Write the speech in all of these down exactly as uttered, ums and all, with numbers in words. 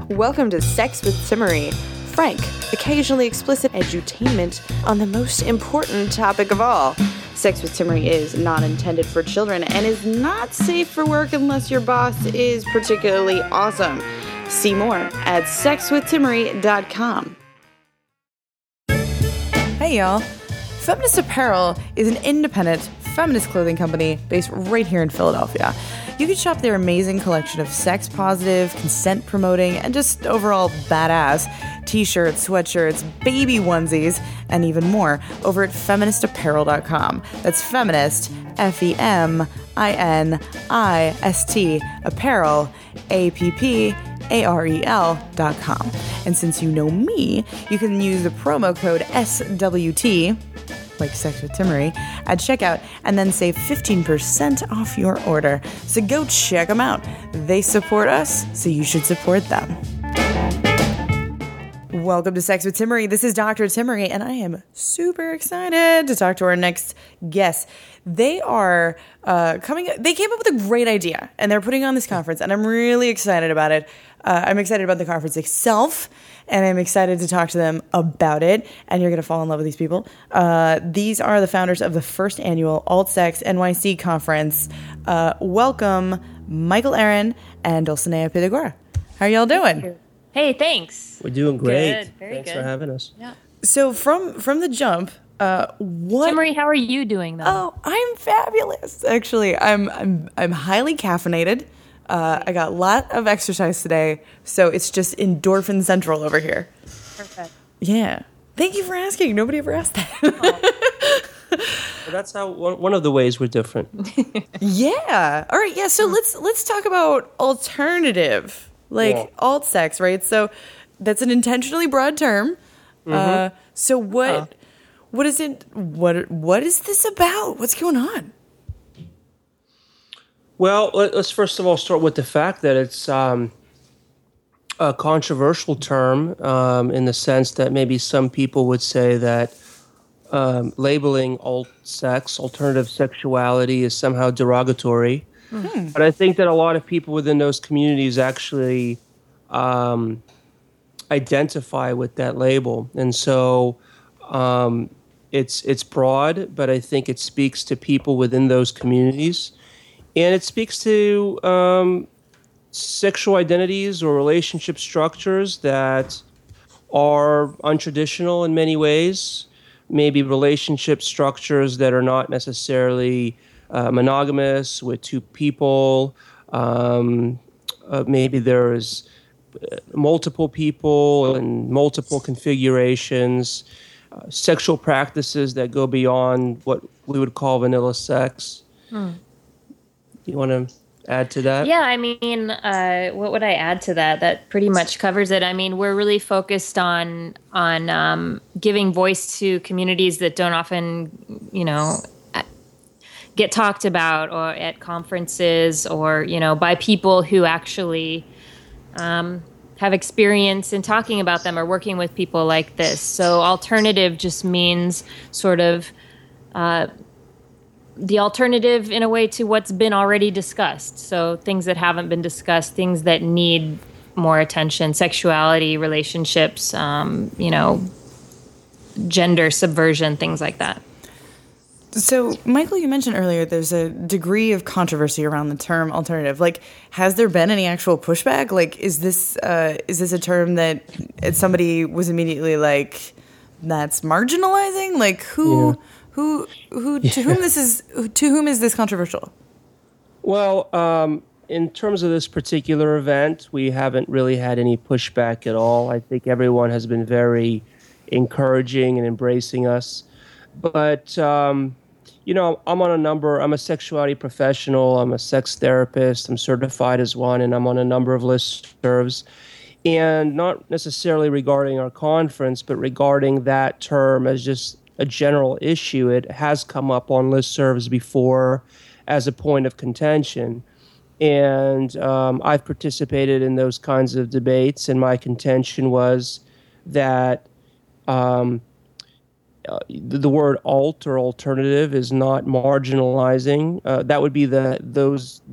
Welcome to Sex with Timmery. Frank, occasionally explicit edutainment on the most important topic of all. Sex with Timmery is not intended for children and is not safe for work unless your boss is particularly awesome. See more at sex with timmery dot com. Hey y'all. Feminist Apparel is an independent feminist clothing company based right here in Philadelphia. You can shop their amazing collection of sex-positive, consent-promoting, and just overall badass t-shirts, sweatshirts, baby onesies, and even more over at feminist apparel dot com. That's feminist, F E M I N I S T, apparel, A P P A R E L dot com. And since you know me, you can use the promo code S W T, like Sex with Timmery, at checkout, and then save fifteen percent off your order. So go check them out. They support us, so you should support them. Welcome to Sex with Timmery. This is Doctor Timmery, and I am super excited to talk to our next guest. They are uh, coming, they came up with a great idea, and they're putting on this conference, and I'm really excited about it. Uh, I'm excited about the conference itself, and I'm excited to talk to them about it, and you're going to fall in love with these people. Uh, these are the founders of the first annual Alt-Sex N Y C conference. Uh, welcome, Michael Aaron and Dulcinea Pythagora. How are y'all doing? Hey, thanks. We're doing great. Good. Very Thanks good. for having us. Yeah. So from from the jump, uh, what? Timmery, how are you doing though? Oh, I'm fabulous. Actually, I'm I'm I'm highly caffeinated. Uh, I got a lot of exercise today, so it's just endorphin central over here. Perfect. Yeah. Thank you for asking. Nobody ever asked that. Oh. Well, that's how one, one of the ways we're different. Yeah. All right. Yeah. So let's let's talk about alternative, like Yeah. alt sex, right? So that's an intentionally broad term. Mm-hmm. Uh, so what Uh. what is it? What what is this about? What's going on? Well, let, let's first of all start with the fact that it's um, a controversial term um, in the sense that maybe some people would say that um, labeling alt sex, alternative sexuality, is somehow derogatory. Mm-hmm. But I think that a lot of people within those communities actually um, identify with that label, and so um, it's it's broad. But I think it speaks to people within those communities. And it speaks to um, sexual identities or relationship structures that are untraditional in many ways. Maybe relationship structures that are not necessarily uh, monogamous with two people. Um, uh, maybe there's multiple people and multiple configurations. Uh, sexual practices that go beyond what we would call vanilla sex. Hmm. You want to add to that? Yeah, I mean, uh, what would I add to that? That pretty much covers it. I mean, we're really focused on on um, giving voice to communities that don't often, you know, get talked about or at conferences or, you know, by people who actually um, have experience in talking about them or working with people like this. So alternative just means sort of uh, the alternative in a way to what's been already discussed. So things that haven't been discussed, things that need more attention, sexuality, relationships, um, you know, gender subversion, things like that. So, Michael, you mentioned earlier there's a degree of controversy around the term alternative. Like, has there been any actual pushback? Like, is this uh, is this a term that somebody was immediately like, that's marginalizing? Like, who... Yeah. Who, who, to yeah. whom this is, to whom is this controversial? Well, um, in terms of this particular event, we haven't really had any pushback at all. I think everyone has been very encouraging and embracing us. But, um, you know, I'm on a number, I'm a sexuality professional, I'm a sex therapist, I'm certified as one, and I'm on a number of listservs. And not necessarily regarding our conference, but regarding that term as just a general issue. It has come up on listservs before as a point of contention. And um, I've participated in those kinds of debates, and my contention was that um, uh, the, the word alt or alternative is not marginalizing. Uh, that would be the those that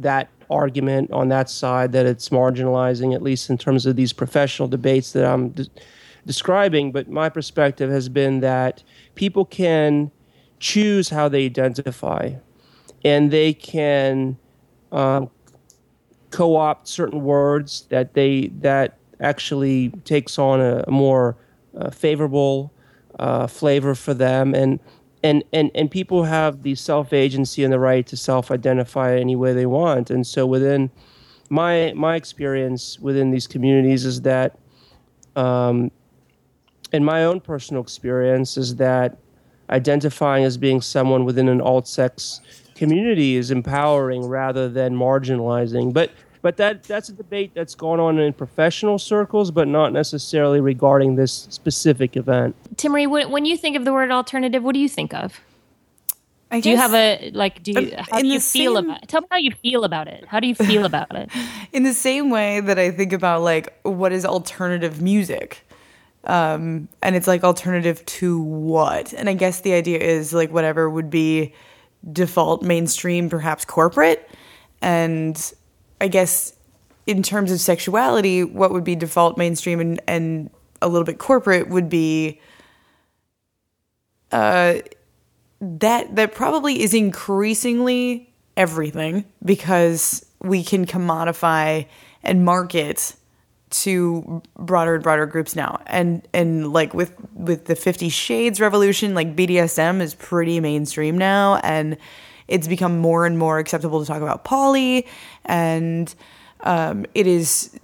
argument on that side that it's marginalizing, at least in terms of these professional debates that I'm de- describing. But my perspective has been that people can choose how they identify, and they can um, co-opt certain words that they that actually takes on a, a more uh, favorable uh, flavor for them, and and and and people have the self-agency and the right to self-identify any way they want. And so, within my my experience within these communities is that, um, in my own personal experience, is that identifying as being someone within an alt-sex community is empowering rather than marginalizing. But but that that's a debate that's going on in professional circles, but not necessarily regarding this specific event. Timmerie, when, when you think of the word alternative, what do you think of? I do you have a like? Do you um, how do you feel same, about it? Tell me how you feel about it. How do you feel about it? In the same way that I think about like what is alternative music. Um, and it's like alternative to what? And I guess the idea is like whatever would be default mainstream, perhaps corporate. And I guess in terms of sexuality, what would be default mainstream and, and a little bit corporate would be uh, that that probably is increasingly everything, because we can commodify and market to broader and broader groups now. And and like with with the Fifty Shades revolution, like B D S M is pretty mainstream now, and it's become more and more acceptable to talk about poly, and um, it is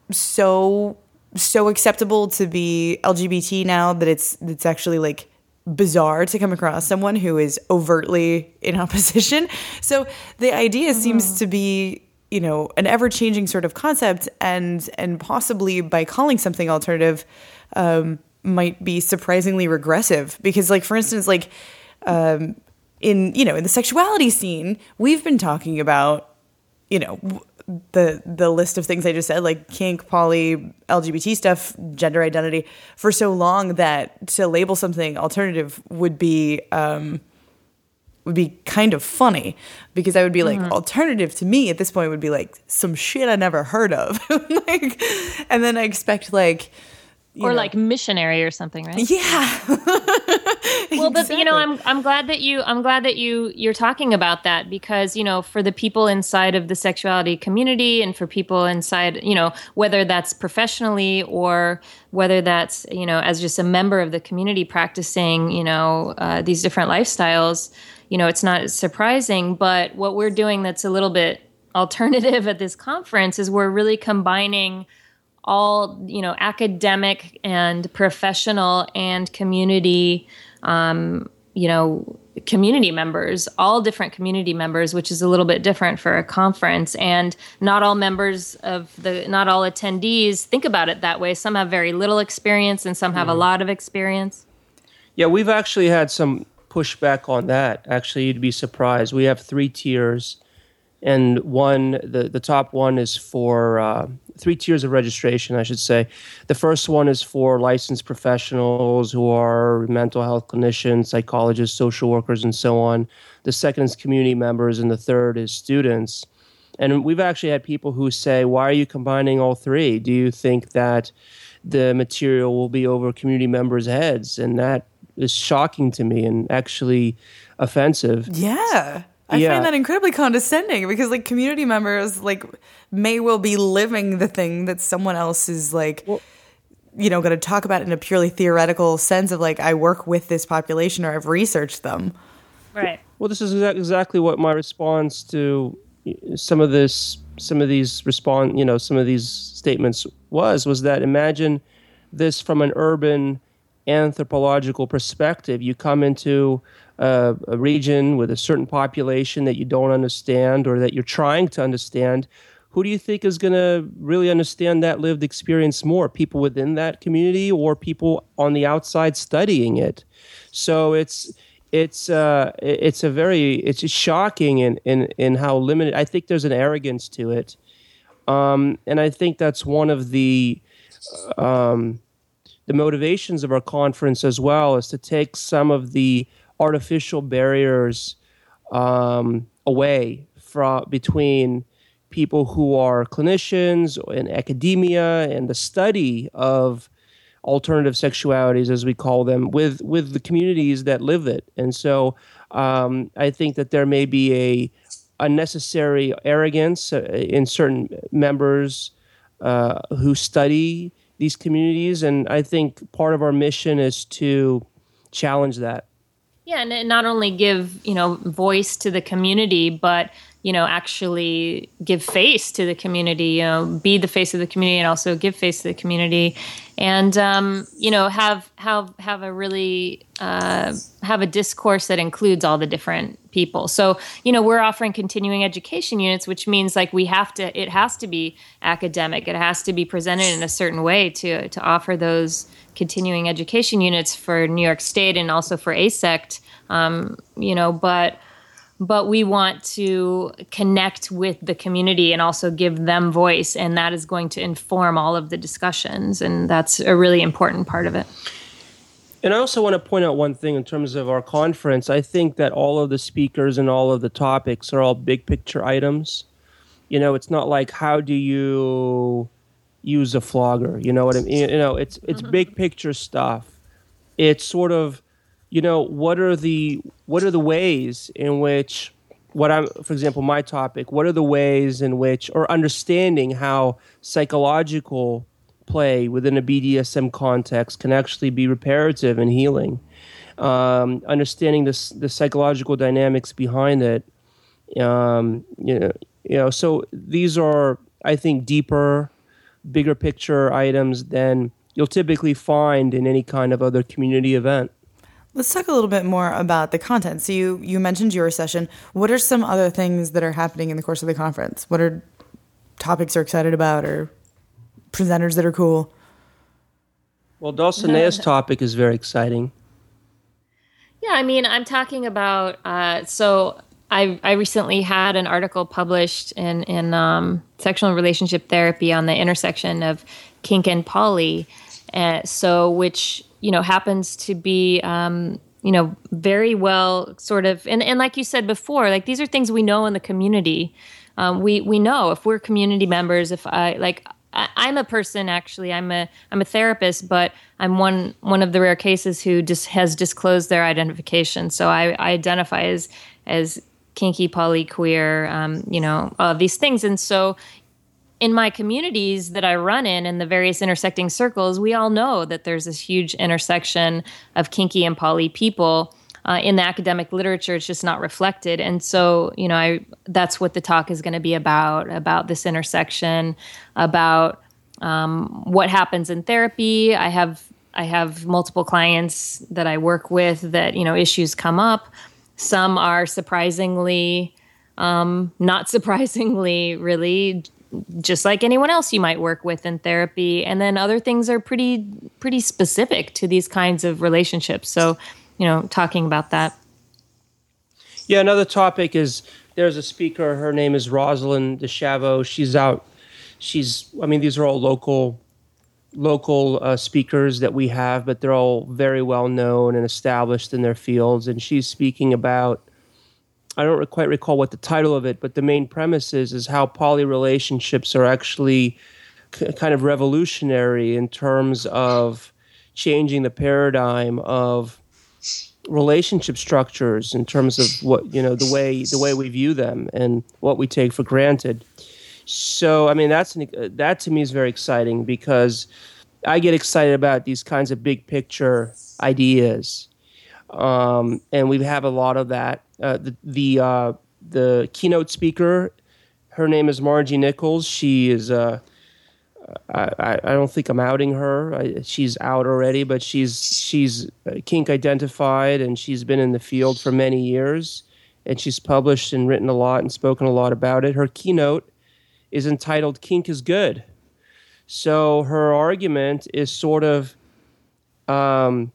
so so acceptable to be L G B T now that it's it's actually like bizarre to come across someone who is overtly in opposition. So the idea mm-hmm. seems to be, you know, an ever-changing sort of concept, and and possibly by calling something alternative um, might be surprisingly regressive. Because, like, for instance, like um, in, you know, in the sexuality scene, we've been talking about, you know, the the list of things I just said, like kink, poly, L G B T stuff, gender identity, for so long that to label something alternative would be um, would be kind of funny, because I would be like, mm-hmm. alternative to me at this point would be like some shit I never heard of, like, and then I expect like. Or know. Like missionary or something, right? Yeah. Well, but exactly. you know, I'm I'm glad that you I'm glad that you you're talking about that, because, you know, for the people inside of the sexuality community, and for people inside, you know, whether that's professionally or whether that's, you know, as just a member of the community practicing, you know, uh, these different lifestyles, you know, it's not surprising. But what we're doing that's a little bit alternative at this conference is we're really combining all, you know, academic and professional and community, um, you know, community members, all different community members, which is a little bit different for a conference. And not all members of the, not all attendees think about it that way. Some have very little experience and some have mm. a lot of experience. Yeah, we've actually had some pushback on that. Actually, you'd be surprised. We have three tiers. And one, the, the top one is for uh, three tiers of registration, I should say. The first one is for licensed professionals who are mental health clinicians, psychologists, social workers, and so on. The second is community members, and the third is students. And we've actually had people who say, why are you combining all three? Do you think that the material will be over community members' heads? And that is shocking to me and actually offensive. Yeah. I yeah. find that incredibly condescending, because like community members like may well be living the thing that someone else is like, well, you know, going to talk about in a purely theoretical sense of like, I work with this population or I've researched them. Right. Well, this is exactly what my response to some of this, some of these respond, you know, some of these statements was, was that imagine this from an urban anthropological perspective. You come into Uh, a region with a certain population that you don't understand or that you're trying to understand. Who do you think is going to really understand that lived experience more? People within that community or people on the outside studying it? So it's it's uh, it's a very it's shocking in, in in how limited. I think there's an arrogance to it, um, and I think that's one of the um, the motivations of our conference as well, is to take some of the artificial barriers um, away from between people who are clinicians in academia and the study of alternative sexualities, as we call them, with with the communities that live it. And so um, I think that there may be a unnecessary arrogance uh, in certain members uh, who study these communities. And I think part of our mission is to challenge that. Yeah, and not only give, you know, voice to the community, but, you know, actually give face to the community, you know, be the face of the community and also give face to the community. And, um, you know, have have have a really uh, have a discourse that includes all the different people. So, you know, we're offering continuing education units, which means like we have to, it has to be academic. It has to be presented in a certain way to to offer those continuing education units for New York State and also for A S E C T. Um, you know, but but we want to connect with the community and also give them voice, and that is going to inform all of the discussions, and that's a really important part of it. And I also want to point out one thing in terms of our conference. I think that all of the speakers and all of the topics are all big picture items. You know, it's not like how do you use a flogger, you know what I mean? You know, it's it's mm-hmm. big picture stuff. It's sort of, you know, what are the what are the ways in which what I'm, for example, my topic, what are the ways in which, or understanding how psychological play within a B D S M context can actually be reparative and healing. Um, understanding this the psychological dynamics behind it. Um, you know, you know, so these are, I think, deeper, bigger picture items than you'll typically find in any kind of other community event. Let's talk a little bit more about the content. So you, you mentioned your session. What are some other things that are happening in the course of the conference? What are topics you're excited about or presenters that are cool? Well, Dulcinea's topic is very exciting. Yeah, I mean, I'm talking about, uh, so I, I recently had an article published in, in um, Sexual and Relationship Therapy on the intersection of kink and poly. Uh, so which, you know, happens to be, um, you know, very well sort of, and, and like you said before, like these are things we know in the community. Um, we, we know if we're community members, if I, like, I, I'm a person, actually, I'm a, I'm a therapist, but I'm one, one of the rare cases who just has disclosed their identification. So I, I identify as, as kinky, poly, queer, um, you know, uh, these things. And so in my communities that I run in, in the various intersecting circles, we all know that there's this huge intersection of kinky and poly people. Uh, in the academic literature, it's just not reflected. And so, you know, I, that's what the talk is going to be about, about this intersection, about um, what happens in therapy. I have I have multiple clients that I work with that, you know, issues come up. Some are surprisingly, um, not surprisingly, really just like anyone else you might work with in therapy. And then other things are pretty, pretty specific to these kinds of relationships. So, you know, talking about that. Yeah, another topic is there's a speaker. Her name is Rosalind DeChavo. She's out. She's, I mean, these are all local local uh, speakers that we have, but they're all very well known and established in their fields. And she's speaking about, I don't quite recall what the title of it, but the main premise is, is how poly relationships are actually c- kind of revolutionary in terms of changing the paradigm of relationship structures, in terms of what, you know, the way the way we view them and what we take for granted. So, I mean, that's an, uh, that to me is very exciting, because I get excited about these kinds of big picture ideas. Um, and we have a lot of that. Uh, the the, uh, the keynote speaker, her name is Margie Nichols. She is, uh, I, I don't think I'm outing her. I, she's out already, but she's she's kink identified, and she's been in the field for many years, and she's published and written a lot and spoken a lot about it. Her keynote is entitled "Kink is Good." So her argument is sort of, um,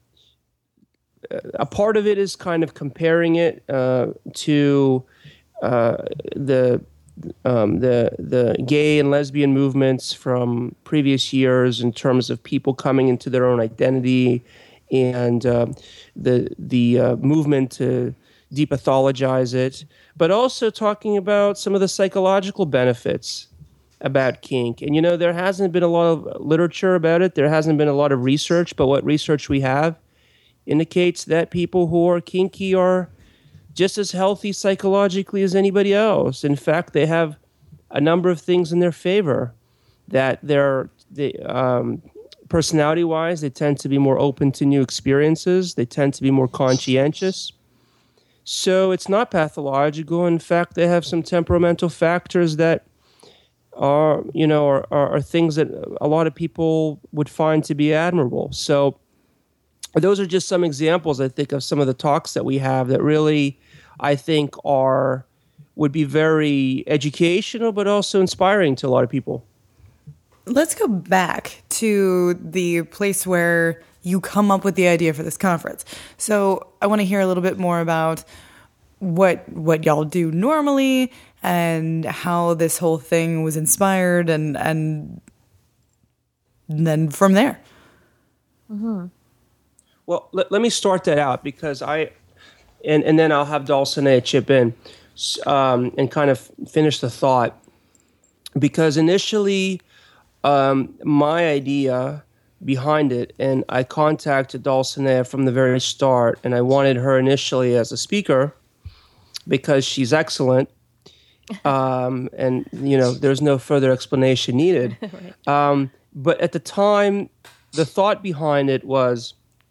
a part of it is kind of comparing it uh, to uh, the um, the the gay and lesbian movements from previous years, in terms of people coming into their own identity, and uh, the the uh, movement to depathologize it, but also talking about some of the psychological benefits about kink. And, you know, there hasn't been a lot of literature about it. There hasn't been a lot of research, but what research we have indicates that people who are kinky are just as healthy psychologically as anybody else. In fact, they have a number of things in their favor, that they're, they, um, personality-wise, they tend to be more open to new experiences. They tend to be more conscientious. So it's not pathological. In fact, they have some temperamental factors that are, you know, are, are, are things that a lot of people would find to be admirable. So those are just some examples, I think, of some of the talks that we have that really, I think, are would be very educational, but also inspiring to a lot of people. Let's go back to the place where you come up with the idea for this conference. So I want to hear a little bit more about what what y'all do normally and how this whole thing was inspired, and and then from there. Mm-hmm. Well, let, let me start that out because I, and, and then I'll have Dulcinea chip in um, and kind of finish the thought. Because initially, um, my idea behind it, and I contacted Dulcinea from the very start, and I wanted her initially as a speaker because she's excellent, um, and, you know, there's no further explanation needed. Right. Um, but at the time, the thought behind it was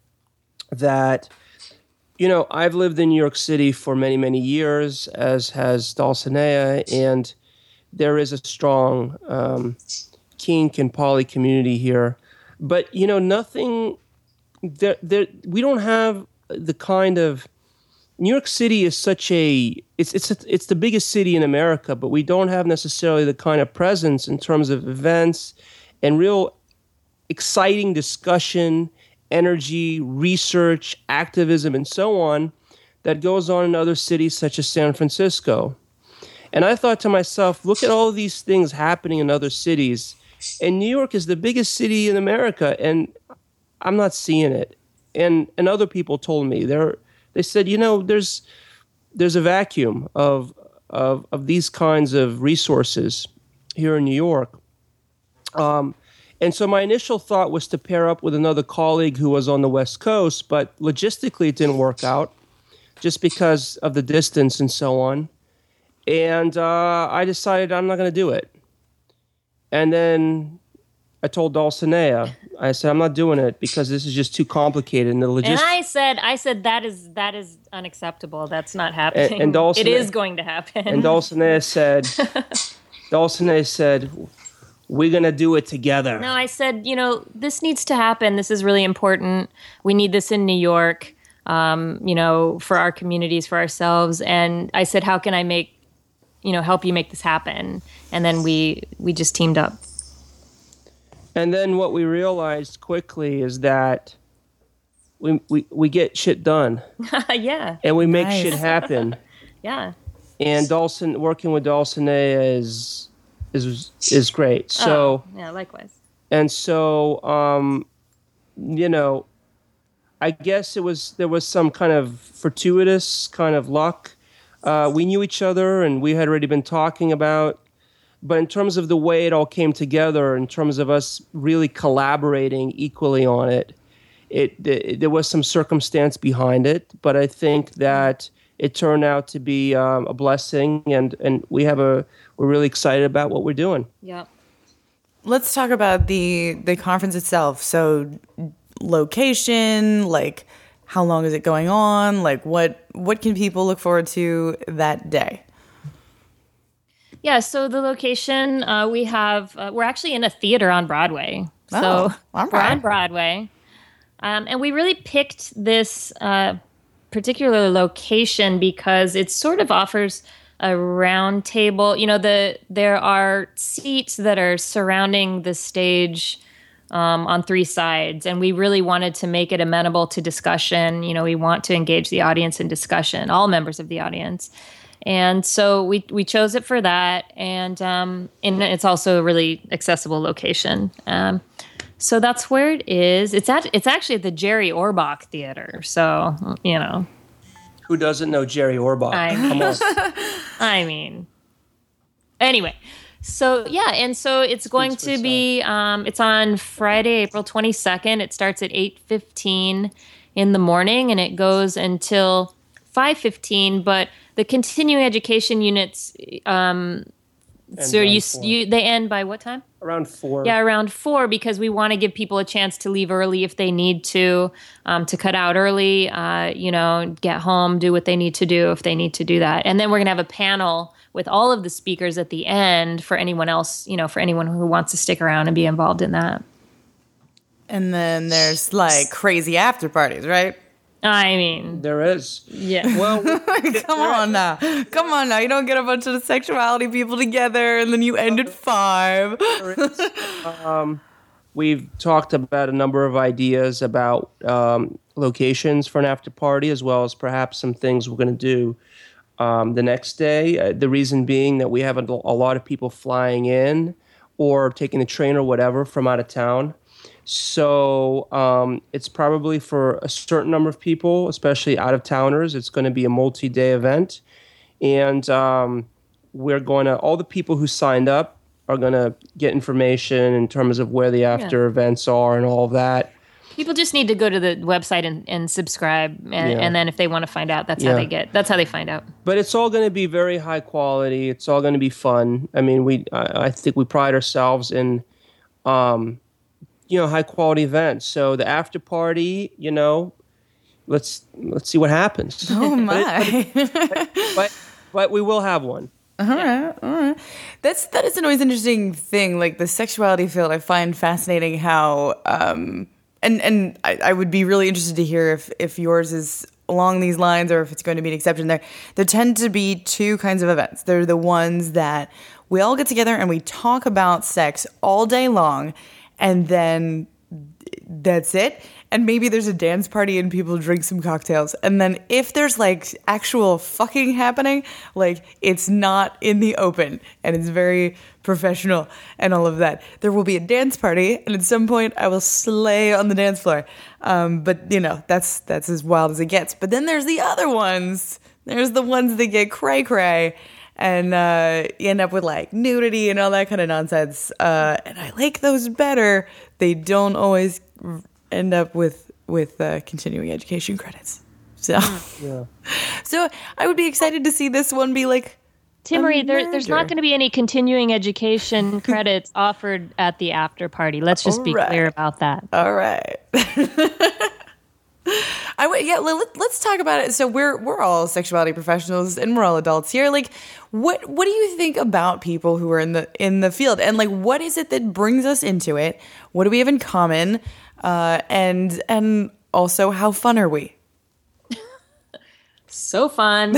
that, you know, I've lived in New York City for many, many years, as has Dulcinea, and there is a strong um, kink and poly community here. But, you know, nothing, there, there, we don't have the kind of, New York City is such a, it's, it's, a, it's the biggest city in America, but we don't have necessarily the kind of presence in terms of events and real exciting discussion, energy, research, activism, and so on that goes on in other cities such as San Francisco. And I thought to myself, look at all of these things happening in other cities. And New York is the biggest city in America, and I'm not seeing it. And and other people told me, they're, they said, you know, there's there's a vacuum of of of these kinds of resources here in New York. Um, and so my initial thought was to pair up with another colleague who was on the West Coast, but logistically it didn't work out just because of the distance and so on. And uh, I decided I'm not going to do it. And then I told Dulcinea, I said, I'm not doing it because this is just too complicated. And the logistics. And I said, I said, that is that is unacceptable. That's not happening. And, and Dulcinea, it is going to happen. And Dulcinea said, Dulcinea said, we're going to do it together. No, I said, you know, this needs to happen. This is really important. We need this in New York, um, you know, for our communities, for ourselves. And I said, how can I make, you know, help you make this happen? And then we we just teamed up. And then what we realized quickly is that we we, we get shit done. Yeah. And we make Nice. shit happen. Yeah. And Dulcin working with Dulcinea is is is great. So oh, yeah, likewise. And so um, you know, I guess it was there was some kind of fortuitous kind of luck. Uh, we knew each other and we had already been talking about, but in terms of the way it all came together, in terms of us really collaborating equally on it, it, it there was some circumstance behind it, but I think that it turned out to be um, a blessing, and, and we have a we're really excited about what we're doing. Yeah. Let's talk about the the conference itself. So location, like how long is it going on? Like what what can people look forward to that day? Yeah, so the location, uh, we have, uh, we're actually in a theater on Broadway. So Oh, all we're right. on Broadway. Um, and we really picked this uh, particular location because it sort of offers a round table. You know, the there are seats that are surrounding the stage um, on three sides, and we really wanted to make it amenable to discussion. You know, we want to engage the audience in discussion, all members of the audience. And so we we chose it for that, and um, and it's also a really accessible location. Um, so that's where it is. It's at it's actually at the Jerry Orbach Theater. So you know, Who doesn't know Jerry Orbach? I mean, Come on. I mean, anyway. So yeah, and so it's going to be. Um, it's on Friday, April twenty-second. It starts at eight fifteen in the morning, and it goes until five fifteen. But the continuing education units, um, so you you they end by what time? Around four. Yeah, around four, because we want to give people a chance to leave early if they need to, um, to cut out early. Uh, you know, get home, do what they need to do if they need to do that, and then we're gonna have a panel with all of the speakers at the end for anyone else, you know, for anyone who wants to stick around and be involved in that. And then there's like crazy after parties, right? I mean, There is. yeah. Well, Come on now. Come on now. You don't get a bunch of sexuality people together and then you end at five. um, we've talked about a number of ideas about um, locations for an after party, as well as perhaps some things we're going to do um, the next day. Uh, the reason being that we have a, a lot of people flying in or taking the train or whatever from out of town. So um, it's probably for a certain number of people, especially out-of-towners. It's going to be a multi-day event. And um, we're going to, all the people who signed up are going to get information in terms of where the after yeah. events are and all of that. People just need to go to the website and, and subscribe. And, yeah. and then if they want to find out, that's yeah. how they get, that's how they find out. But it's all going to be very high quality. It's all going to be fun. I mean, we, I, I think we pride ourselves in, um, you know, high quality events. So the after party, you know, let's let's see what happens. Oh my! but, it, but but we will have one. All yeah. right, all right. That's that is an always interesting thing. Like the sexuality field, I find fascinating how, um, and and I, I would be really interested to hear if if yours is along these lines or if it's going to be an exception. There, there tend to be two kinds of events. They're the ones that we all get together and we talk about sex all day long. And then that's it. And maybe there's a dance party and people drink some cocktails. And then if there's like actual fucking happening, like it's not in the open and it's very professional and all of that. There will be a dance party and at some point I will slay on the dance floor. Um, but you know, that's that's as wild as it gets. But then there's the other ones. There's the ones that get cray cray. And uh, you end up with like nudity and all that kind of nonsense. Uh, and I like those better. They don't always end up with with uh, continuing education credits. So, yeah. so I would be excited to see this one be like. Timmerie, there, there's not going to be any continuing education credits offered at the after party. Let's just all be right. clear about that. All right. I w- yeah, let, let's talk about it. So we're we're all sexuality professionals and we're all adults here. Like, what what do you think about people who are in the in the field? And like, what is it that brings us into it? What do we have in common? Uh, and and also, how fun are we? So fun.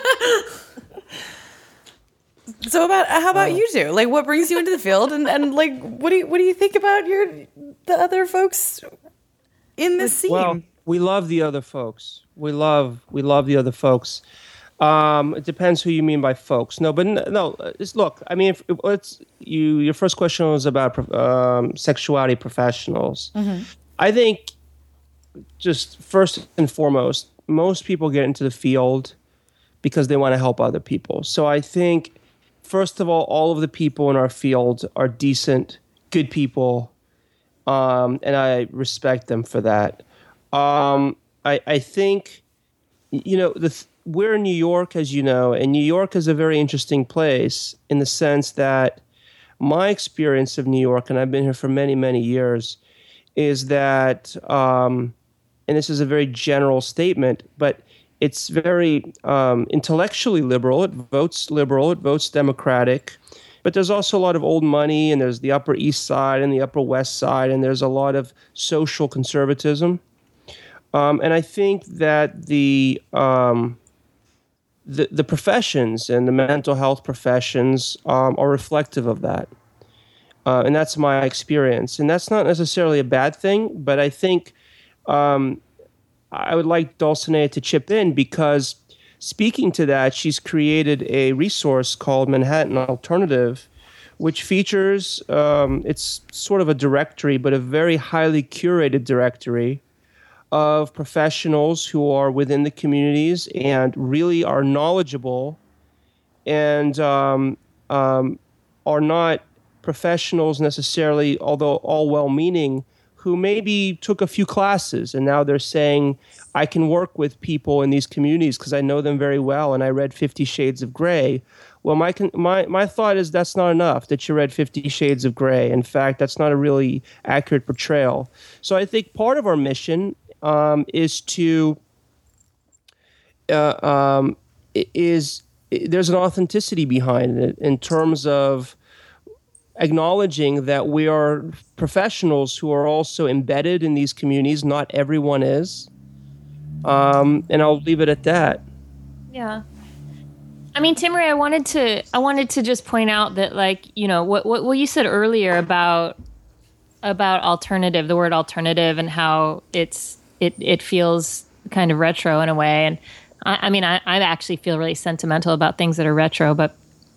So about how about you two? Like, what brings you into the field? And, and like, what do you what do you think about your the other folks in this scene? Well, we love the other folks. We love we love the other folks. Um, it depends who you mean by folks. No, but no. It's, look, I mean, if, if it's you. Your first question was about um, sexuality professionals. Mm-hmm. I think just first and foremost, most people get into the field because they want to help other people. So I think, first of all, all of the people in our field are decent, good people, um, and I respect them for that. Um, I, I think, you know, the, we're in New York, as you know, and New York is a very interesting place in the sense that my experience of New York, and I've been here for many, many years, is that, um, and this is a very general statement, but it's very um, intellectually liberal. It votes liberal. It votes Democratic. But there's also a lot of old money, and there's the Upper East Side and the Upper West Side, and there's a lot of social conservatism. Um, and I think that the, um, the the professions and the mental health professions um, are reflective of that. Uh, and that's my experience. And that's not necessarily a bad thing, but I think um, I would like Dulcinea to chip in because speaking to that, she's created a resource called Manhattan Alternative, which features, um, it's sort of a directory, but a very highly curated directory of professionals who are within the communities and really are knowledgeable and um, um, are not professionals necessarily, although all well-meaning, who maybe took a few classes and now they're saying, I can work with people in these communities because I know them very well and I read Fifty Shades of Grey. Well, my, my, my thought is that's not enough, that you read Fifty Shades of Grey. In fact, that's not a really accurate portrayal. So I think part of our mission um, is to, uh, um, is, there's an authenticity behind it in terms of acknowledging that we are professionals who are also embedded in these communities. Not everyone is. Um, and I'll leave it at that. Yeah. I mean, Timmerie, I wanted to, I wanted to just point out that, like, you know, what, what, what you said earlier about, about alternative, the word alternative, and how it's, it, it feels kind of retro in a way. And I, I mean, I, I actually feel really sentimental about things that are retro, but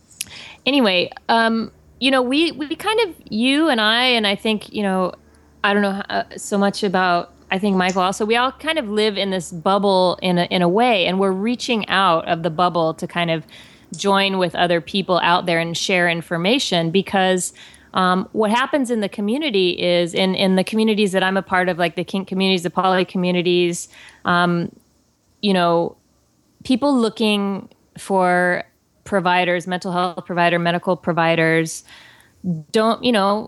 anyway, um, you know, we, we kind of, you and I, and I think, you know, I don't know uh, so much about, I think Michael also, we all kind of live in this bubble in a, in a way, and we're reaching out of the bubble to kind of join with other people out there and share information, because um, what happens in the community is, in, in the communities that I'm a part of, like the kink communities, the poly communities, um, you know, people looking for providers, mental health provider, medical providers, don't, you know,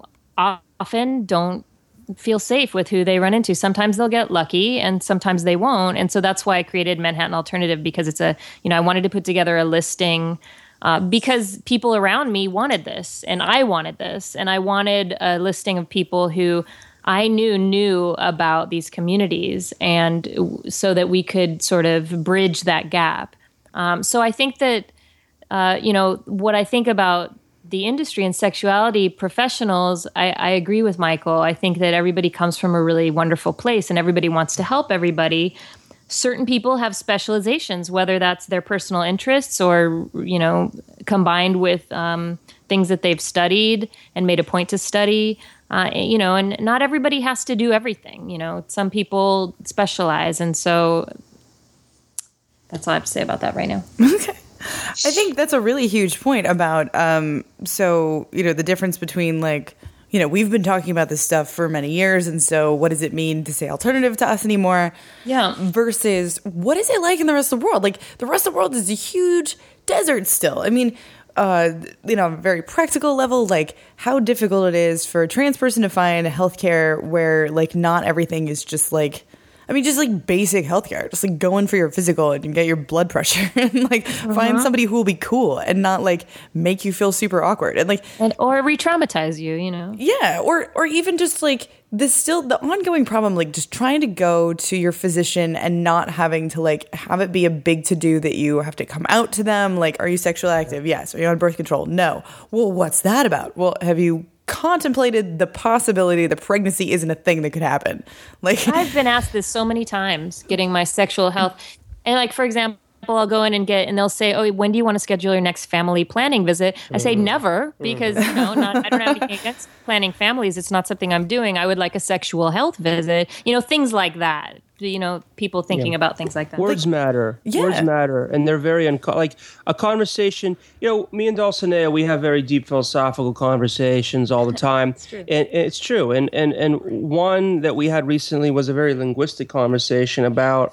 often don't feel safe with who they run into. Sometimes they'll get lucky and sometimes they won't. And so that's why I created Manhattan Alternative, because it's a, you know, I wanted to put together a listing uh, because people around me wanted this and I wanted this. And I wanted a listing of people who I knew knew about these communities, and so that we could sort of bridge that gap. Um, so I think that, uh, you know, what I think about the industry and sexuality professionals, I, I agree with Michael. I think that everybody comes from a really wonderful place and everybody wants to help everybody. Certain people have specializations, whether that's their personal interests or, you know, combined with um, things that they've studied and made a point to study, uh, you know, and not everybody has to do everything. You know, some people specialize. And so that's all I have to say about that right now. Okay. I think that's a really huge point about, um, so, you know, the difference between, like, you know, we've been talking about this stuff for many years. And so what does it mean to say alternative to us anymore? Yeah. Versus what is it like in the rest of the world? Like, the rest of the world is a huge desert still. I mean, uh, you know, on a very practical level, like how difficult it is for a trans person to find healthcare where, like, not everything is just like, I mean, just like basic healthcare, just like go in for your physical and get your blood pressure and like uh-huh. find somebody who will be cool and not like make you feel super awkward and like, and, or re-traumatize you, you know? Yeah. Or, or even just like this still the ongoing problem, like just trying to go to your physician and not having to like have it be a big to do that you have to come out to them. Like, are you sexually active? Yes. Are you on birth control? No. Well, what's that about? Well, have you contemplated the possibility that pregnancy isn't a thing that could happen? Like, I've been asked this so many times, getting my sexual health. And like, for example, I'll go in and get, and they'll say, oh, when do you want to schedule your next family planning visit? I say never, because, you know, not, I don't have anything against planning families. It's not something I'm doing. I would like a sexual health visit, you know, things like that. You know, people thinking yeah. about things like that. Words like, matter. Yeah. Words matter. And they're very, unco- like a conversation, you know, me and Dulcinea, we have very deep philosophical conversations all the time. It's true. And, and it's true. And, and, and one that we had recently was a very linguistic conversation about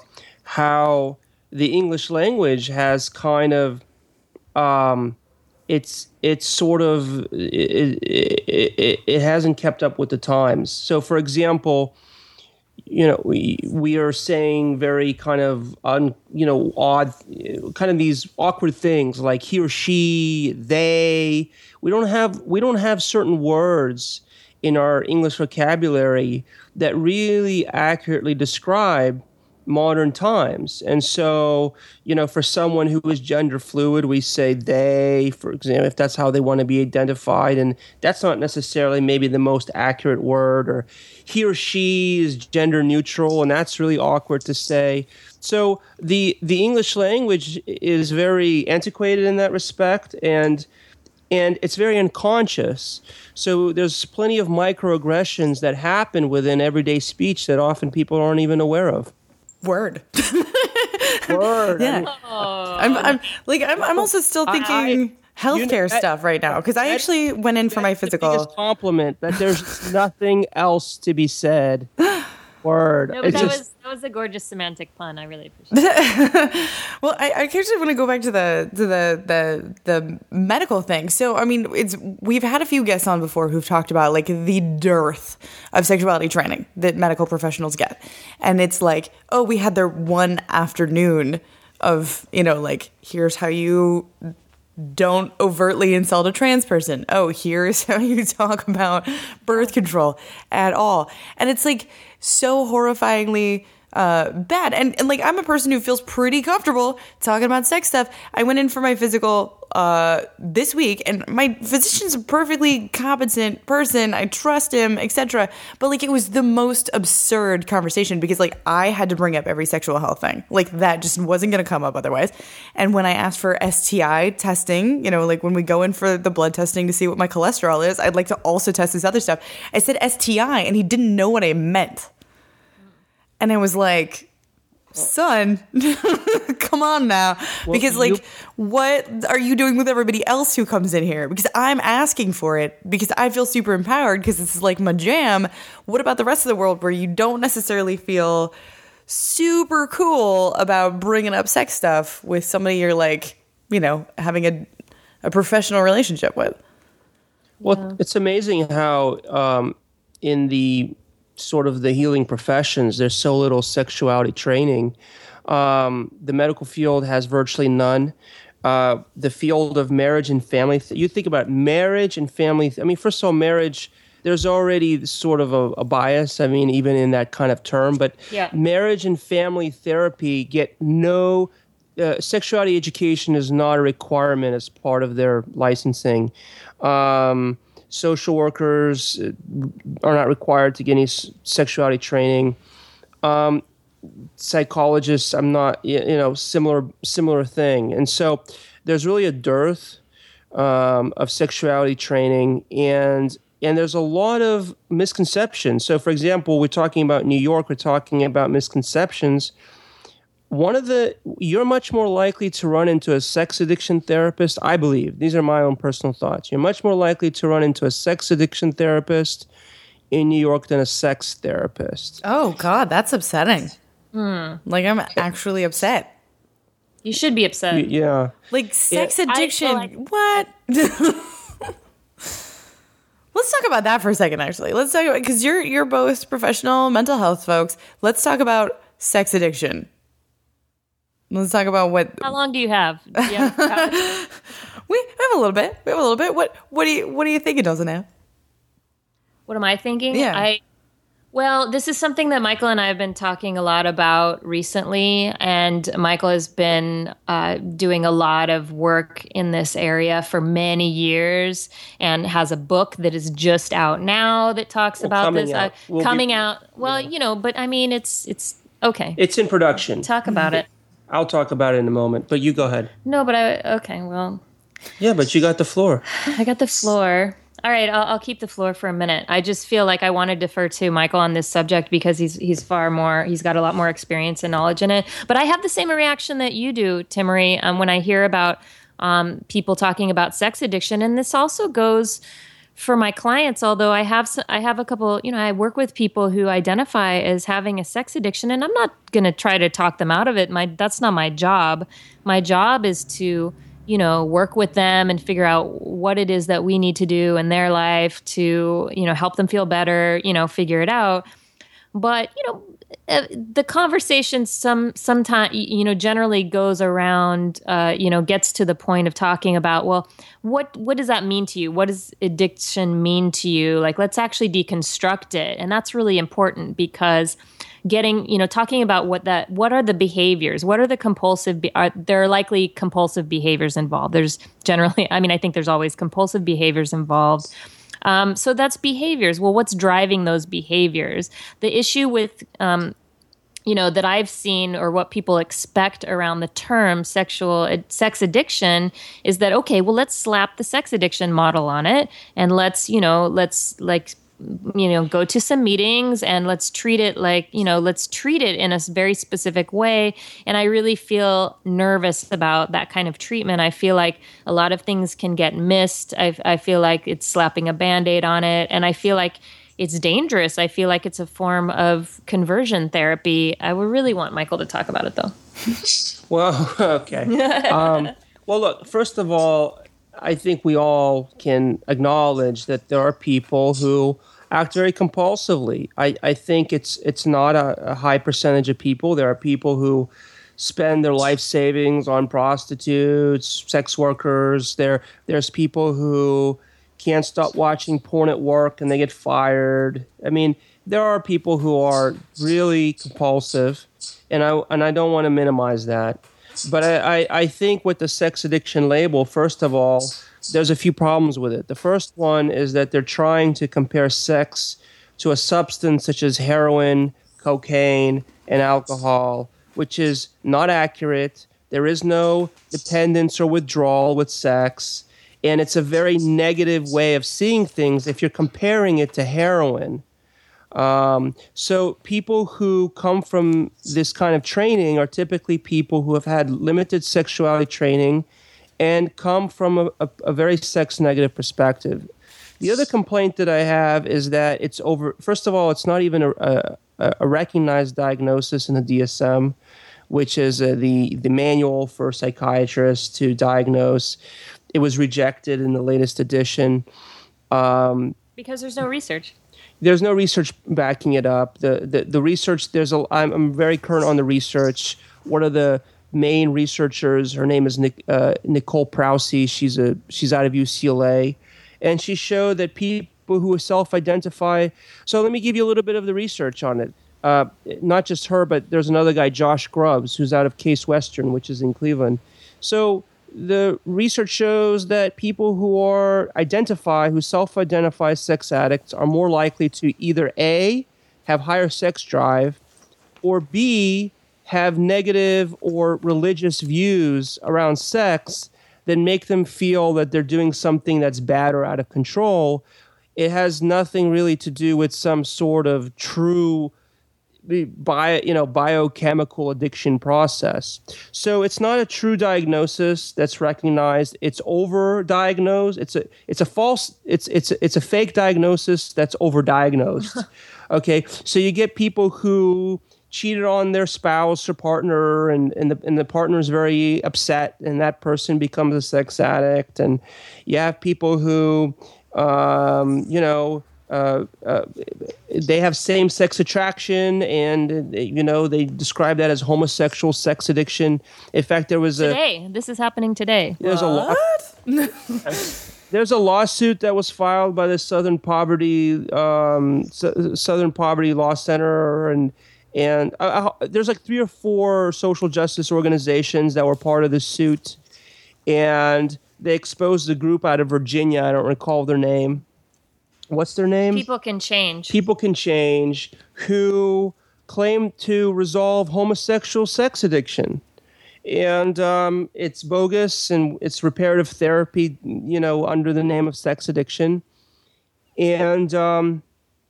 how the English language has kind of, um, it's, it's sort of, it, it, it, it hasn't kept up with the times. So for example, you know, we we are saying very kind of un, you know, odd, kind of these awkward things like he or she, they. We don't have we don't have certain words in our English vocabulary that really accurately describe modern times. And so, you know, for someone who is gender fluid, we say they, for example, if that's how they want to be identified. And that's not necessarily maybe the most accurate word. Or he or she is gender neutral, and that's really awkward to say. So the the English language is very antiquated in that respect. And and it's very unconscious. So there's plenty of microaggressions that happen within everyday speech that often people aren't even aware of. Word. Word. Yeah. I mean, Oh, I'm, I'm like I'm, I'm also still thinking I- I- healthcare you know, that- stuff right now because I that- actually went in for my That's the physical. biggest compliment that there's nothing else to be said. Word. no, but It's that just- was that was a gorgeous semantic pun. I really appreciate it. Well, I, I actually want to go back to the to the, the the medical thing. So, I mean, it's we've had a few guests on before who've talked about like the dearth of sexuality training that medical professionals get, and it's like, oh, we had their one afternoon of, you know, like, here's how you don't overtly insult a trans person. Oh, here's how you talk about birth control at all. And it's like so horrifyingly uh, bad. And, and like, I'm a person who feels pretty comfortable talking about sex stuff. I went in for my physical uh, this week, and my physician's a perfectly competent person. I trust him, et cetera. But like, it was the most absurd conversation because like I had to bring up every sexual health thing. Like that just wasn't going to come up otherwise. And when I asked for S T I testing, you know, like when we go in for the blood testing to see what my cholesterol is, I'd like to also test this other stuff. I said S T I, and he didn't know what I meant. And I was like, son, come on now. Well, Because, like, you- what are you doing with everybody else who comes in here? Because I'm asking for it because I feel super empowered because this is like my jam. What about the rest of the world where you don't necessarily feel super cool about bringing up sex stuff with somebody you're like, you know, having a, a professional relationship with? Well, it's amazing how um, in the sort of the healing professions, there's so little sexuality training. Um, the medical field has virtually none. Uh, the field of marriage and family, th- you think about marriage and family. Th- I mean, first of all, marriage, there's already sort of a, a bias. I mean, even in that kind of term, but Yeah. marriage and family therapy get no uh, sexuality education is not a requirement as part of their licensing. Um, social workers are not required to get any s- sexuality training. Um, psychologists, I'm not, y- you know, similar similar thing. And so there's really a dearth um, of sexuality training, and and there's a lot of misconceptions. So, for example, we're talking about New York. We're talking about misconceptions. One of the, you're much more likely to run into a sex addiction therapist, I believe. These are my own personal thoughts. You're much more likely to run into a sex addiction therapist in New York than a sex therapist. Oh, God, that's upsetting. Like, I'm actually upset. You should be upset. Yeah. Like, sex I feel addiction. like- What? Let's talk about that for a second, actually. Let's talk about, because you're, you're both professional mental health folks. Let's talk about sex addiction. Let's talk about what How long do you have? Do you have we have a little bit. We have a little bit. What what do you what do you think it doesn't have? What am I thinking? Yeah. I well, this is something that Michael and I have been talking a lot about recently, and Michael has been uh, doing a lot of work in this area for many years, and has a book that is just out now that talks Well, about coming this out. uh, Will be- coming out. Well, you know, but I mean, it's it's okay. It's in production. Talk about it. I'll talk about it in a moment, but you go ahead. No, but I okay. Well, Yeah, but you got the floor. I got the floor. All right, I'll, I'll keep the floor for a minute. I just feel like I want to defer to Michael on this subject because he's he's far more he's got a lot more experience and knowledge in it. But I have the same reaction that you do, Timmery, um, when I hear about um, people talking about sex addiction, and this also goes for my clients. Although I have s- I have a couple, you know, I work with people who identify as having a sex addiction, and I'm not going to try to talk them out of it. My that's not my job. My job is to you know, work with them and figure out what it is that we need to do in their life to, you know, help them feel better, you know, figure it out. But, you know, uh, the conversation some sometimes, you know, generally goes around, uh, you know, gets to the point of talking about, well, what what does that mean to you? What does addiction mean to you? Like, let's actually deconstruct it. And that's really important because getting, you know, talking about what that, what are the behaviors? What are the compulsive, be- are there are likely compulsive behaviors involved? There's generally, I mean, I think there's always compulsive behaviors involved. Um, so that's behaviors. Well, what's driving those behaviors? The issue with um, you know, that I've seen, or what people expect around the term sexual sex addiction, is that, okay, well, let's slap the sex addiction model on it, and let's, you know, let's like, you know, go to some meetings and let's treat it like, you know, let's treat it in a very specific way. And I really feel nervous about that kind of treatment. I feel like a lot of things can get missed. I, I feel like it's slapping a Band-Aid on it. And I feel like it's dangerous. I feel like it's a form of conversion therapy. I would really want Michael to talk about it, though. Well, okay. um, well, look, first of all, I think we all can acknowledge that there are people who act very compulsively. I, I think it's it's not a, a high percentage of people. There are people who spend their life savings on prostitutes, sex workers. There there's people who can't stop watching porn at work and they get fired. I mean, there are people who are really compulsive, and I and I don't want to minimize that. But I, I, I think with the sex addiction label, first of all, there's a few problems with it. The first one is that they're trying to compare sex to a substance such as heroin, cocaine, and alcohol, which is not accurate. There is no dependence or withdrawal with sex, and it's a very negative way of seeing things if you're comparing it to heroin. Um, so people who come from this kind of training are typically people who have had limited sexuality training and come from a, a, a very sex-negative perspective. The other complaint that I have is that it's over. First of all, it's not even a, a, a recognized diagnosis in the D S M, which is uh, the, the manual for psychiatrists to diagnose. It was rejected in the latest edition. Um, because there's no research. There's no research backing it up. The the, the research, there's a, I'm, I'm very current on the research. One of the main researchers, her name is Nic, uh, Nicole Prousey. She's a she's out of U C L A, and she showed that people who self-identify. So let me give you a little bit of the research on it. Uh, not just her, but there's another guy, Josh Grubbs, who's out of Case Western, which is in Cleveland. So the research shows that people who are identify, who self-identify as sex addicts are more likely to either A, have higher sex drive, or B, have negative or religious views around sex that make them feel that they're doing something that's bad or out of control. It has nothing really to do with some sort of true bio, you know, biochemical addiction process. So it's not a true diagnosis that's recognized. It's over-diagnosed. It's a it's a false. It's it's it's a fake diagnosis that's over-diagnosed. Okay, so you get people who cheated on their spouse or partner, and and the and the partner is very upset, and that person becomes a sex addict. And you have people who, um, you know. Uh, uh, they have same-sex attraction, and you know they describe that as homosexual sex addiction. In fact, there was a today. This is happening today. There's what? a law, there's a lawsuit that was filed by the Southern Poverty um, S- Southern Poverty Law Center, and and uh, there's like three or four social justice organizations that were part of the suit, and they exposed a group out of Virginia. I don't recall their name. What's their name? People Can Change. People Can Change, who claim to resolve homosexual sex addiction. And um, it's bogus, and it's reparative therapy, you know, under the name of sex addiction. And um,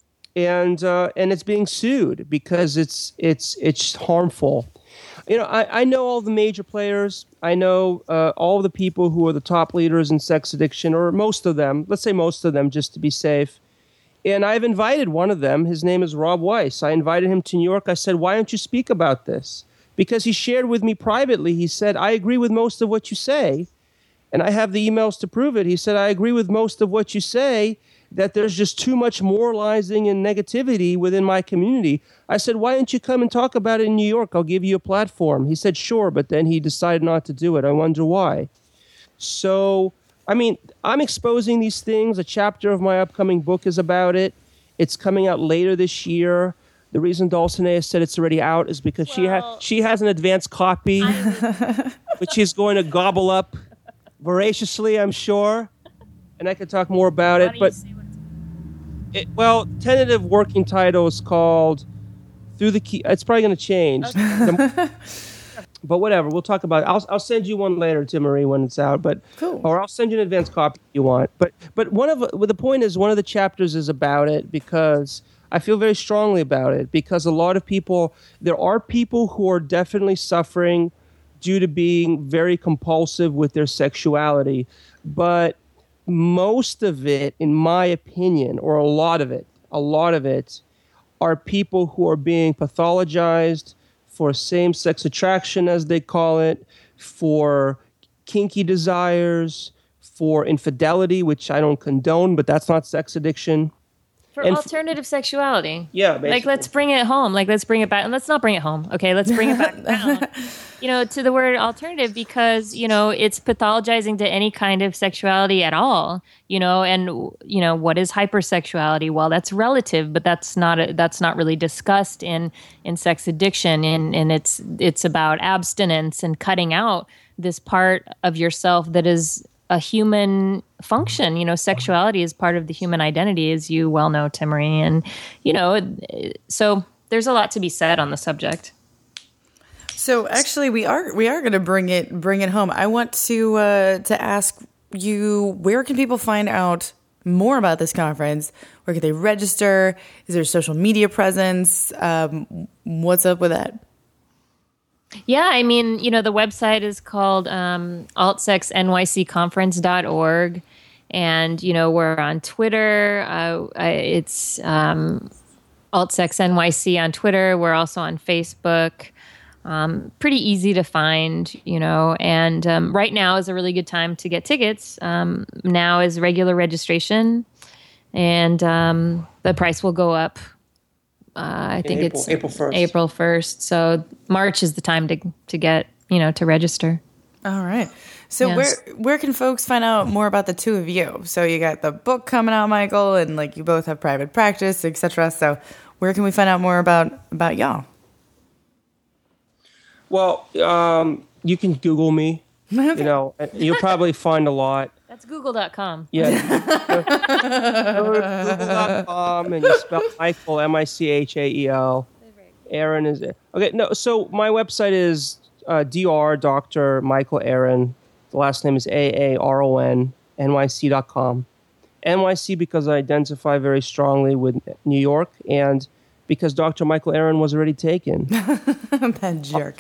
and uh, and it's being sued because it's it's it's harmful. You know, I, I know all the major players. I know uh, all the people who are the top leaders in sex addiction, or most of them. Let's say most of them, just to be safe. And I've invited one of them. His name is Rob Weiss. I invited him to New York. I said, why don't you speak about this? Because he shared with me privately. He said, I agree with most of what you say. And I have the emails to prove it. He said, I agree with most of what you say, that there's just too much moralizing and negativity within my community. I said, why don't you come and talk about it in New York? I'll give you a platform. He said, sure, but then he decided not to do it. I wonder why. So, I mean, I'm exposing these things. A chapter of my upcoming book is about it. It's coming out later this year. The reason Dulcinea said it's already out is because well, she, ha- she has an advanced copy, which she's going to gobble up voraciously, I'm sure. And I could talk more about How it. But It, well, tentative working title is called through the key. It's probably going to change. Okay. But whatever, we'll talk about it. I'll, I'll send you one later, Tim Marie, when it's out. But cool. Or I'll send you an advanced copy if you want. But but one of well, the point is one of the chapters is about it because I feel very strongly about it because a lot of people, there are people who are definitely suffering due to being very compulsive with their sexuality. But most of it, in my opinion, or a lot of it, a lot of it, are people who are being pathologized for same-sex attraction, as they call it, for kinky desires, for infidelity, which I don't condone, but that's not sex addiction. For and alternative f- sexuality. Yeah, basically. Like, let's bring it home. Like, let's bring it back. And let's not bring it home. Okay, let's bring it back down, you know, to the word alternative because, you know, it's pathologizing to any kind of sexuality at all, you know, and, you know, what is hypersexuality? Well, that's relative, but that's not a, that's not really discussed in, in sex addiction. And, and it's, it's about abstinence and cutting out this part of yourself that is a human function. You know, sexuality is part of the human identity, as you well know, Tim Marie. And, you know, so there's a lot to be said on the subject. So actually, we are we are going to bring it bring it home. I want to uh, to ask you, where can people find out more about this conference? Where can they register? Is there social media presence? Um, what's up with that? Yeah, I mean, you know, the website is called um, alt sex N Y C conference dot org. And, you know, we're on Twitter. Uh, it's um, AltSexNYC on Twitter. We're also on Facebook. Um, pretty easy to find, you know. And um, right now is a really good time to get tickets. Um, now is regular registration. And um, the price will go up. Uh, I think April, it's April first. April first. So March is the time to to get, you know, to register. All right. So Yes. where where can folks find out more about the two of you? So you got the book coming out, Michael, and like you both have private practice, et cetera. So where can we find out more about about y'all? Well, um, you can Google me. You know, and you'll probably find a lot. That's google dot com. Yeah. Go to google dot com and you spell Michael, M I C H A E L. Aaron is it. Okay, no, so my website is uh, Doctor Doctor Michael Aaron. The last name is A A R O N, N Y C dot com. N Y C because I identify very strongly with New York and because Doctor Michael Aaron was already taken. That jerk.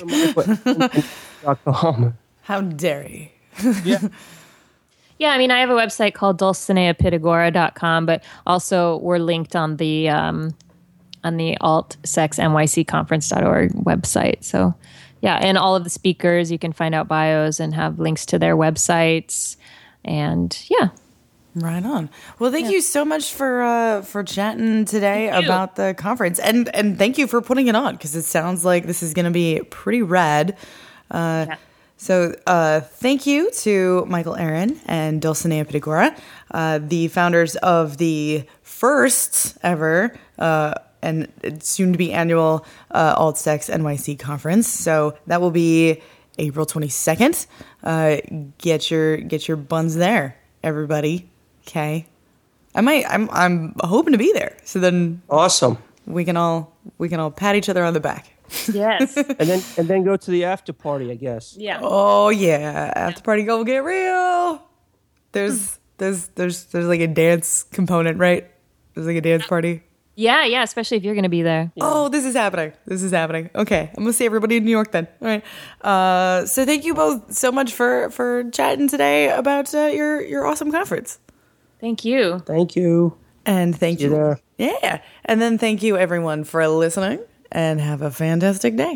dot com. How dare he? Yeah. Yeah, I mean, I have a website called dulcinea pitagora dot com, but also we're linked on the um, on the alt sex N Y C conference dot org website. So, yeah, and all of the speakers, you can find out bios and have links to their websites. And, yeah. Right on. Well, thank you so much for uh, for chatting today about the conference, and and thank you for putting it on because it sounds like this is going to be pretty rad. Uh, Yeah. So, uh, thank you to Michael Aaron and Dulcinea Pitagora, uh, the founders of the first ever uh, and soon to be annual uh, Alt Sex N Y C conference. So that will be April twenty-second. Uh, get your get your buns there, everybody. Okay, I might. I'm. I'm hoping to be there. So then, Awesome. we can all we can all pat each other on the back. Yes. And then and then go to the after party, I guess. Yeah. Oh yeah, after party go get real. There's there's there's there's like a dance component, right? There's like a dance party. Yeah, yeah, especially if you're going to be there. Oh, this is happening. This is happening. Okay, I'm gonna see everybody in New York then. All right. Uh, so thank you both so much for for chatting today about uh, your your awesome conference. Thank you. Thank you. And thank See you you. there. Yeah. And then thank you everyone for listening and have a fantastic day.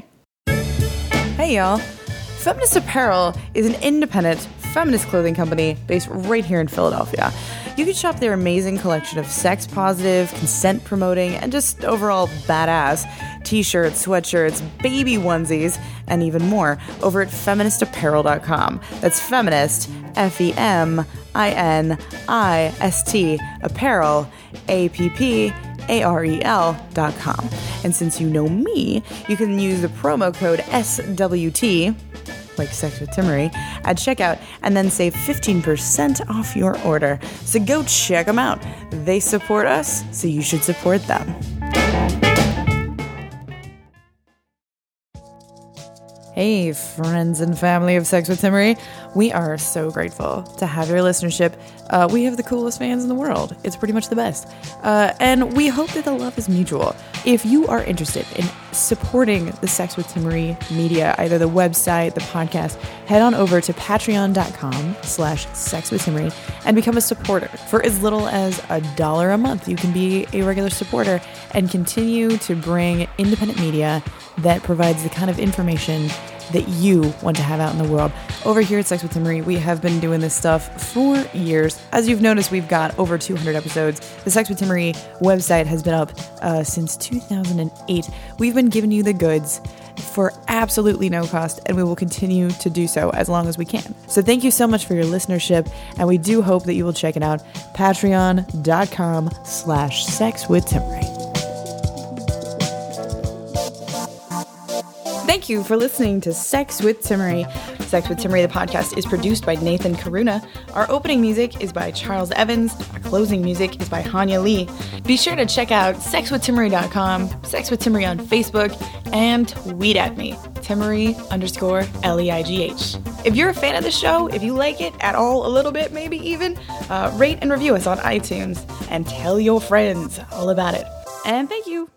Hey y'all. Feminist Apparel is an independent feminist clothing company based right here in Philadelphia. You can shop their amazing collection of sex positive, consent promoting, and just overall badass t-shirts, sweatshirts, baby onesies, and even more over at feminist apparel dot com. That's feminist, F E M I N I S T, apparel, A P P A R E L dot com. And since you know me, you can use the promo code S W T, like Sex with Timmery, at checkout and then save fifteen percent off your order. So go check them out. They support us, so you should support them. Hey, friends and family of Sex with Timmery. We are so grateful to have your listenership. Uh, we have the coolest fans in the world. It's pretty much the best. Uh, and we hope that the love is mutual. If you are interested in supporting the Sex with Timmery media, either the website, the podcast, head on over to patreon.com slash sex with Timmery and become a supporter. For as little as a dollar a month, you can be a regular supporter and continue to bring independent media that provides the kind of information that you want to have out in the world. Over here at Sex with Timmery, we have been doing this stuff for years. As you've noticed, we've got over two hundred episodes. The Sex with Timmery website has been up uh, since two thousand eight. We've been giving you the goods for absolutely no cost, and we will continue to do so as long as we can. So thank you so much for your listenership, and we do hope that you will check it out. Patreon.com slash sex with Timmery. Thank you for listening to Sex with Timmery. Sex with Timmery, the podcast, is produced by Nathan Karuna. Our opening music is by Charles Evans. Our closing music is by Hanya Lee. Be sure to check out sex with timmery dot com, Sex with Timmery on Facebook, and tweet at me, Timmery underscore L E I G H. If you're a fan of the show, if you like it at all, a little bit, maybe even, uh, rate and review us on iTunes and tell your friends all about it. And thank you.